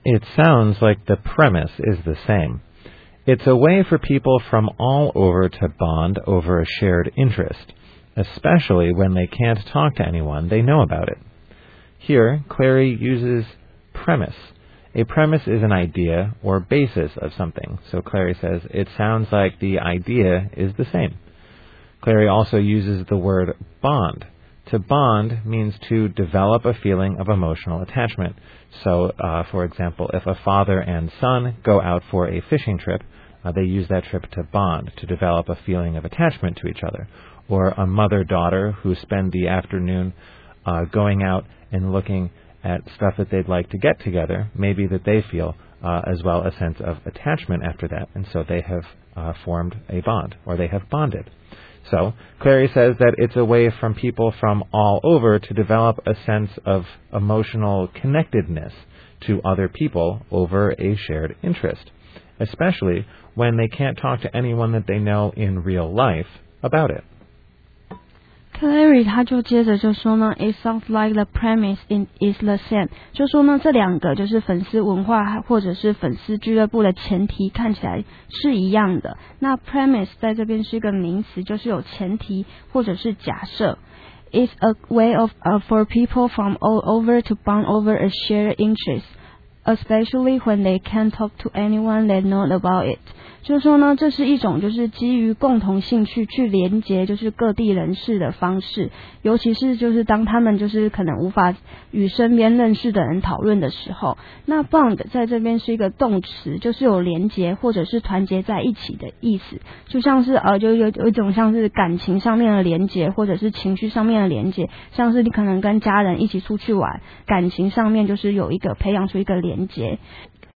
It sounds like the premise is the same. It's a way for people from all over to bond over a shared interest, especially when they can't talk to anyone they know about it. Here, Clary uses premise. A premise is an idea or basis of something. So Clary says, it sounds like the idea is the same. Clary also uses the word bond. To bond means to develop a feeling of emotional attachment. So, for example, if a father and son go out for a fishing trip, they use that trip to bond, to develop a feeling of attachment to each other. Or a mother-daughter who spend the afternoon going out and looking at stuff that they'd like to get together, maybe that they feel as well a sense of attachment after that, and so they have formed a bond, or they have bonded. So Clary says that it's a way from people from all over to develop a sense of emotional connectedness to other people over a shared interest, especially when they can't talk to anyone that they know in real life about it. Clary 他就接着就说呢 It sounds like the premise is the same 就说呢这两个就是粉丝文化或者是粉丝俱乐部的前提看起来是一样的。那 premise 在这边是一个名词，就是有前提或者是假设。It's a way of for people from all over to bond over a shared interest, especially when they can't talk to anyone they know about it. 就是说呢，这是一种就是基于共同兴趣去连结就是各地人士的方式，尤其是就是当他们就是可能无法与身边认识的人讨论的时候。那 bond 在这边是一个动词，就是有连结或者是团结在一起的意思，就像是就有一种像是感情上面的连结或者是情绪上面的连结，像是你可能跟家人一起出去玩，感情上面就是有一个培养出一个连结。